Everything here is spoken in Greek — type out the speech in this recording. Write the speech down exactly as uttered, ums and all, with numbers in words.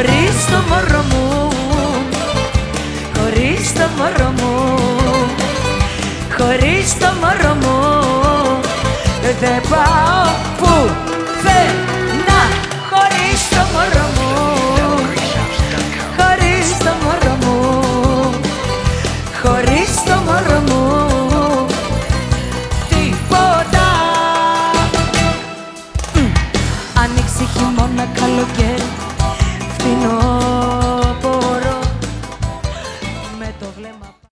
χωρίς το μωρό μου, χωρίς το μωρό μου, χωρίς το μωρό μου δεν πάω πουθενά. Χωρίς το μωρό μου, χωρίς το μωρό μου, χωρίς το μωρό μου τίποτα. Άνοιξη, χειμώνα, καλοκαίρι, φθινό